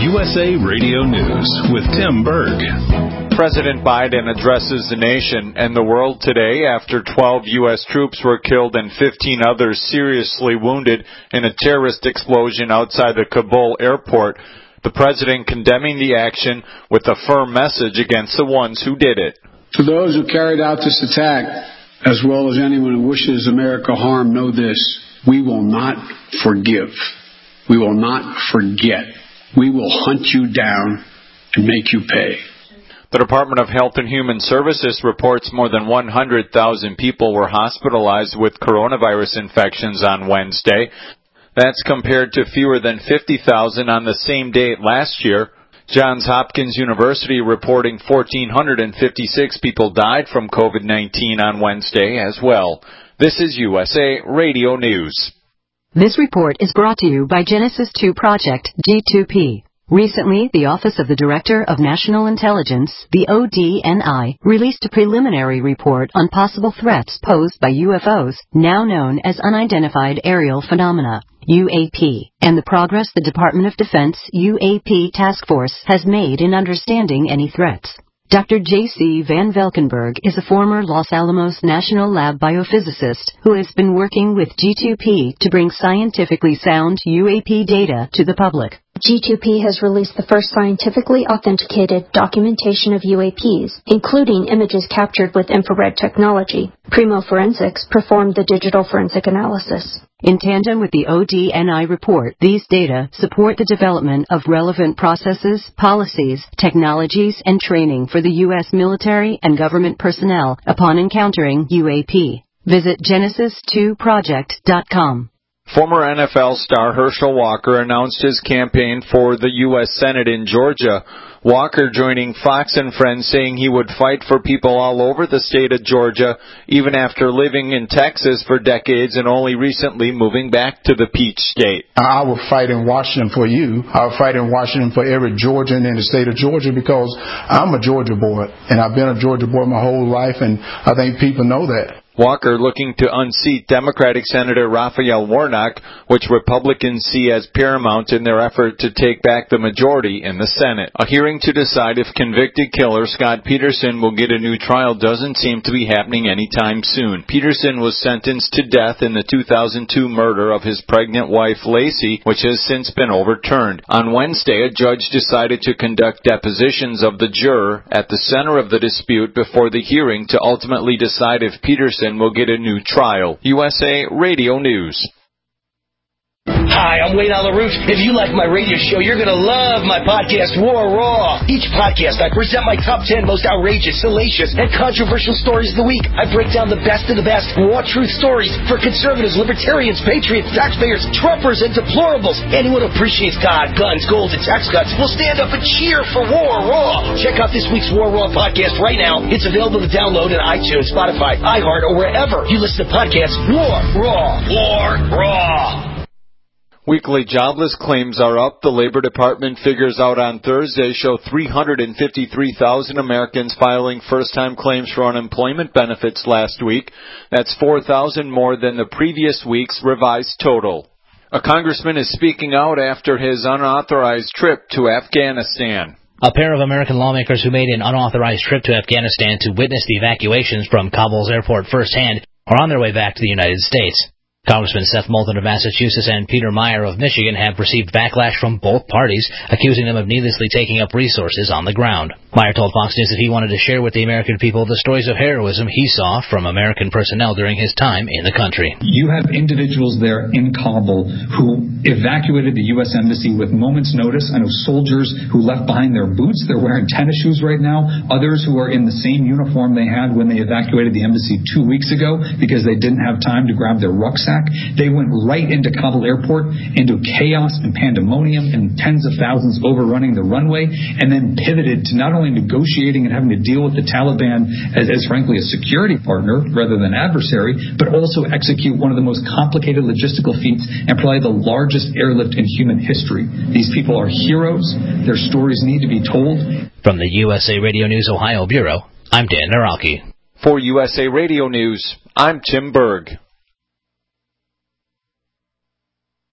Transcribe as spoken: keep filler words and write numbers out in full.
U S A Radio News with Tim Berg. President Biden addresses the nation and the world today after twelve U S troops were killed and fifteen others seriously wounded in a terrorist explosion outside the Kabul airport. The president condemning the action with a firm message against the ones who did it. To those who carried out this attack, as well as anyone who wishes America harm, know this: we will not forgive. We will not forget. We will hunt you down and make you pay. The Department of Health and Human Services reports more than one hundred thousand people were hospitalized with coronavirus infections on Wednesday. That's compared to fewer than fifty thousand on the same date last year. Johns Hopkins University reporting one thousand four hundred fifty-six people died from COVID nineteen on Wednesday as well. This is U S A Radio News. This report is brought to you by Genesis two Project, G two P. Recently, the Office of the Director of National Intelligence, the O D N I, released a preliminary report on possible threats posed by U F Os, now known as Unidentified Aerial Phenomena, U A P, and the progress the Department of Defense U A P Task Force has made in understanding any threats. Doctor J C Van Velkenburg is a former Los Alamos National Lab biophysicist who has been working with G two P to bring scientifically sound U A P data to the public. G two P has released the first scientifically authenticated documentation of U A Ps, including images captured with infrared technology. Primo Forensics performed the digital forensic analysis. In tandem with the O D N I report, these data support the development of relevant processes, policies, technologies, and training for the U S military and government personnel upon encountering U A P. Visit genesis two project dot com. Former N F L star Herschel Walker announced his campaign for the U S Senate in Georgia. Walker joining Fox and Friends saying he would fight for people all over the state of Georgia, even after living in Texas for decades and only recently moving back to the Peach State. I will fight in Washington for you. I will fight in Washington for every Georgian in the state of Georgia because I'm a Georgia boy, and I've been a Georgia boy my whole life, and I think people know that. Walker looking to unseat Democratic Senator Raphael Warnock, which Republicans see as paramount in their effort to take back the majority in the Senate. A hearing to decide if convicted killer Scott Peterson will get a new trial doesn't seem to be happening anytime soon. Peterson was sentenced to death in the two thousand two murder of his pregnant wife Lacey, which has since been overturned. On Wednesday, a judge decided to conduct depositions of the juror at the center of the dispute before the hearing to ultimately decide if Peterson will get a new trial. U S A Radio News. Hi, I'm Wayne Alaroot. If you like my radio show, you're going to love my podcast, War Raw. Each podcast, I present my top ten most outrageous, salacious, and controversial stories of the week. I break down the best of the best raw truth stories for conservatives, libertarians, patriots, taxpayers, Trumpers, and deplorables. Anyone who appreciates God, guns, gold, and tax cuts will stand up and cheer for War Raw. Check out this week's War Raw podcast right now. It's available to download in iTunes, Spotify, iHeart, or wherever you listen to podcasts. War Raw. War Raw. Weekly jobless claims are up. The Labor Department figures out on Thursday show three hundred fifty-three thousand Americans filing first-time claims for unemployment benefits last week. That's four thousand more than the previous week's revised total. A congressman is speaking out after his unauthorized trip to Afghanistan. A pair of American lawmakers who made an unauthorized trip to Afghanistan to witness the evacuations from Kabul's airport firsthand are on their way back to the United States. Congressman Seth Moulton of Massachusetts and Peter Meyer of Michigan have received backlash from both parties, accusing them of needlessly taking up resources on the ground. Meyer told Fox News that he wanted to share with the American people the stories of heroism he saw from American personnel during his time in the country. You have individuals there in Kabul who evacuated the U S Embassy with moments' notice. I know soldiers who left behind their boots. They're wearing tennis shoes right now. Others who are in the same uniform they had when they evacuated the embassy two weeks ago because they didn't have time to grab their rucksack. They went right into Kabul airport, into chaos and pandemonium and tens of thousands overrunning the runway, and then pivoted to not only negotiating and having to deal with the Taliban as, as frankly a security partner rather than adversary, but also execute one of the most complicated logistical feats and probably the largest airlift in human history. These people are heroes. Their stories need to be told. From the U S A Radio News Ohio Bureau, I'm Dan Naralki. For U S A Radio News, I'm Tim Berg.